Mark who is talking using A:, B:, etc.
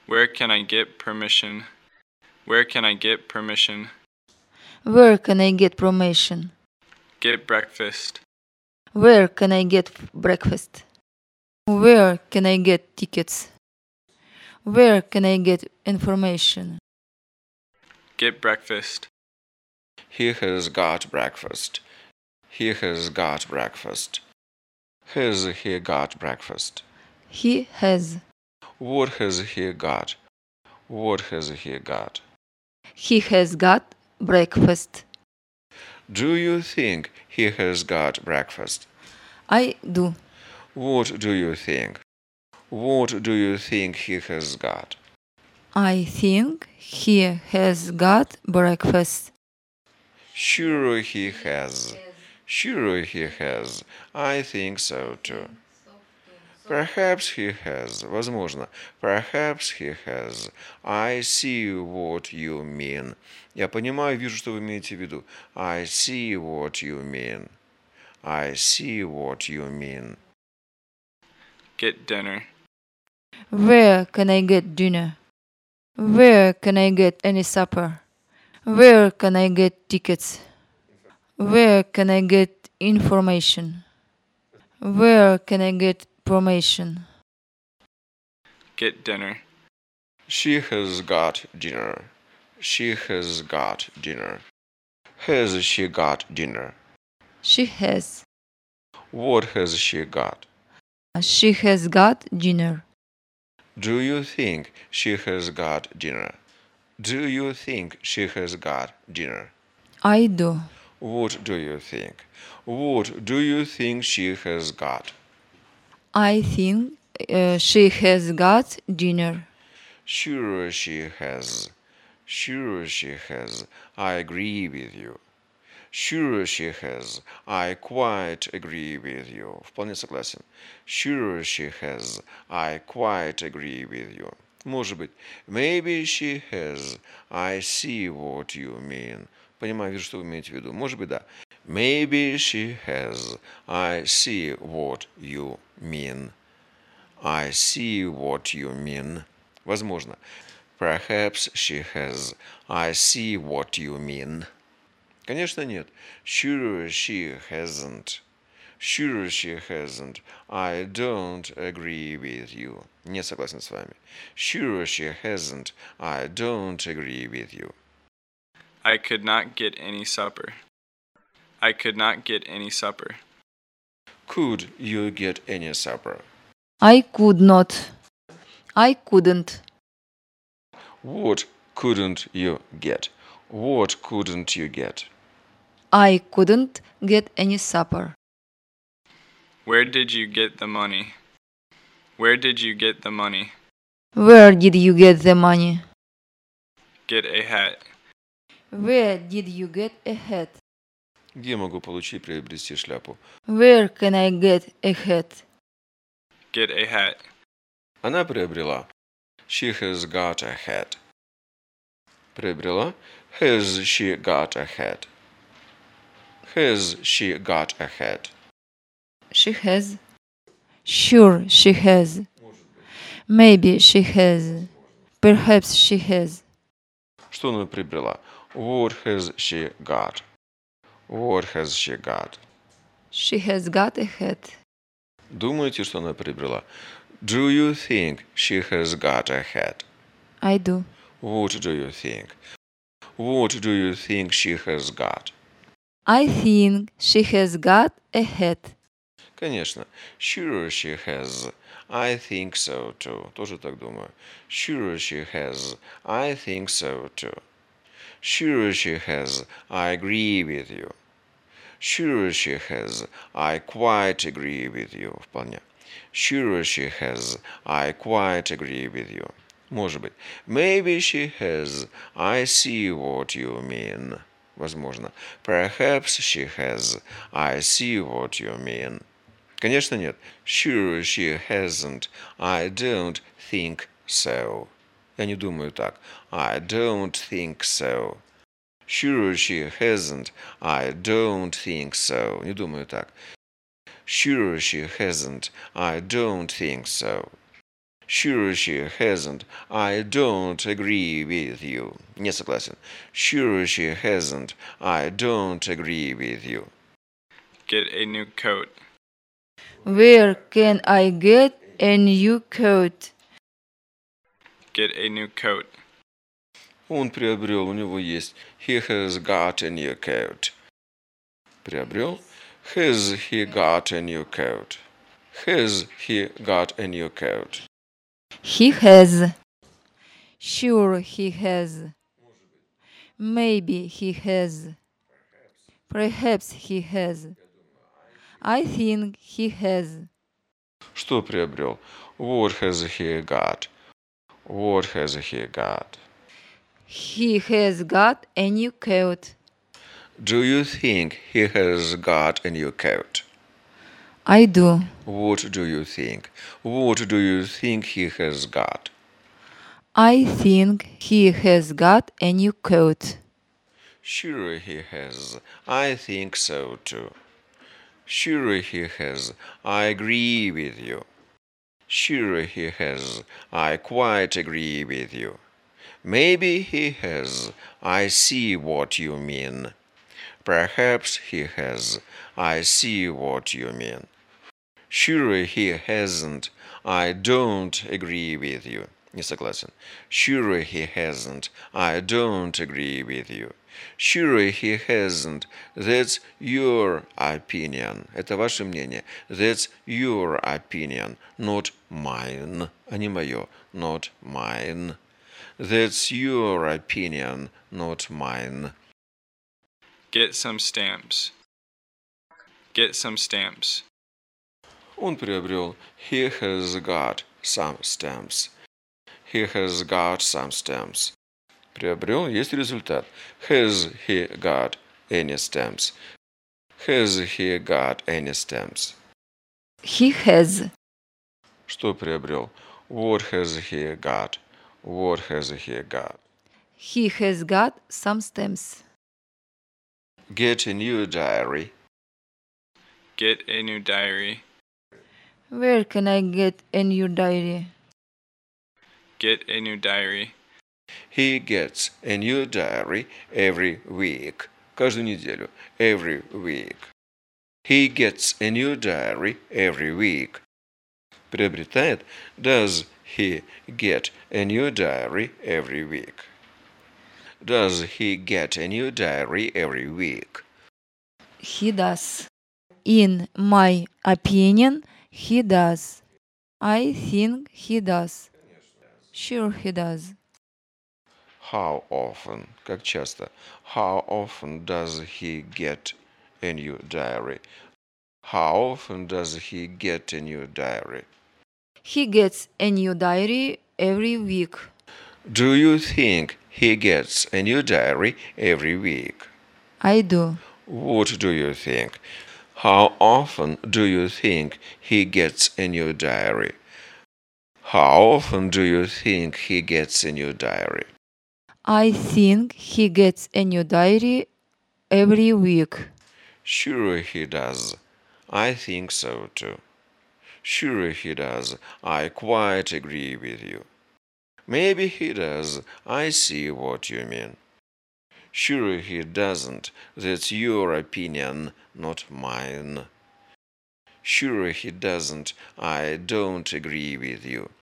A: Where can I get permission? Where can I get permission?
B: Where can I get permission?
A: Get breakfast.
B: Where can I get breakfast? Where can I get tickets? Where can I get information?
A: Get breakfast.
C: He has got breakfast. He has got breakfast. Has he got breakfast?
B: He has.
C: What has he got? What has he got?
B: He has got breakfast.
C: Do you think he has got breakfast?
B: I do.
C: What do you think? What do you think he has got?
B: I think he has got breakfast.
C: Sure he has. Sure he has. I think so too. Perhaps he has. Возможно. Perhaps he has. I see what you mean. Я понимаю, вижу, что вы имеете в виду. I see what you mean. I see what you mean.
A: Get dinner.
B: Where can I get dinner? Where can I get any supper? Where can I get tickets? Where can I get information? Where can I get permission?
A: Get dinner.
C: She has got dinner. She has got dinner. Has she got dinner?
B: She has.
C: What has she got?
B: She has got dinner.
C: Do you think she has got dinner? Do you think she has got dinner?
B: I do.
C: What do you think? What do you think she has got?
B: I think she has got dinner.
C: Sure she has. Sure she has. I agree with you. Sure she has. I quite agree with you. Вполне согласен. Sure she has. I quite agree with you. Может быть. Maybe she has. I see what you mean. Понимаю, вижу, что вы имеете в виду. Может быть, да. Maybe she has. I see what you mean. I see what you mean. Возможно. Perhaps she has. I see what you mean. Конечно, нет. Sure she hasn't. Sure she hasn't. I don't agree with you. Не согласен с вами. Sure she hasn't. I don't agree with you.
A: I could not get any supper. I could not get any supper.
C: Could you get any supper?
B: I could not. I couldn't.
C: What couldn't you get? What couldn't you get?
B: I couldn't get any supper.
A: Where did you get the money? Where did you get the money?
B: Where did you get the money?
A: Get a hat.
B: Where did you get a hat?
C: Где могу получить приобрести шляпу?
B: Where can I get a hat?
A: Get a hat.
C: Она приобрела. She has got a hat. Приобрела. Has she got a hat? Has she got a hat?
B: She has. Sure, she has. Maybe she has. Perhaps she has.
C: Что она приобрела? What has she got? What has she got?
B: She has got a hat.
C: Думаете, что она приобрела? Do you think she has got a hat?
B: I do.
C: What do you think? What do you think she has got?
B: I think she has got a hat.
C: Конечно. Sure she has. I think so too. Тоже так думаю. Sure she has. I think so too. Sure she has. I agree with you. Sure she has. I quite agree with you. Вполне. Sure she has. I quite agree with you. Может быть. Maybe she has. I see what you mean. Возможно. Perhaps she has. I see what you mean. Конечно, нет. Sure she hasn't. I don't think so. Я не думаю так. I don't think so. Sure she hasn't. I don't think so. Не думаю так. Sure she hasn't. I don't think so. Sure she hasn't. I don't agree with you. Не согласен. Sure she hasn't. I don't agree with you.
A: Get a new coat.
B: Where can I get a new coat?
A: Get a new coat.
C: Он приобрел, у него есть. He has got a new coat. Приобрел. Has he got a new coat? Has he got a new coat?
B: He has. Sure, he has. Maybe he has. Perhaps he has. I think he has.
C: Что приобрел? What has he got? What has he got?
B: He has got a new coat.
C: Do you think he has got a new coat?
B: I do.
C: What do you think? What do you think he has got?
B: I think he has got a new coat.
C: Sure he has. I think so too. Sure he has. I agree with you. Sure he has. I quite agree with you. Maybe he has. I see what you mean. Perhaps he has. I see what you mean. Sure he hasn't. I don't agree with you. Не согласен. Sure he hasn't. I don't agree with you. Sure he hasn't. That's your opinion. Это ваше мнение. That's your opinion. Not mine. А не мое. Not mine. That's your opinion, not mine.
A: Get some stamps. Get some stamps.
C: Он приобрел. He has got some stamps. He has got some stamps. Приобрел, есть результат. Has he got any stamps? Has he got any stamps?
B: He has.
C: Что приобрел? What has he got? What has he got?
B: He has got some stamps.
C: Get a new diary.
A: Get a new diary.
B: Where can I get a new diary?
A: Get a new diary.
C: He gets a new diary every week. Каждую неделю. Every week. He gets a new diary every week. Приобретает. Does he get a new diary every week? Does he get a new diary every week?
B: He does. In my opinion, he does. I think he does. Sure, he does.
C: How often? Как часто? How often does he get a new diary? How often does he get a new diary?
B: He gets a new diary every week.
C: Do you think he gets a new diary every week?
B: I do.
C: What do you think? How often do you think he gets a new diary? How often do you think he gets a new diary?
B: I think he gets a new diary every week.
C: Sure he does. I think so too. Sure he does. I quite agree with you. Maybe he does. I see what you mean. Sure he doesn't. That's your opinion, not mine. Sure he doesn't. I don't agree with you.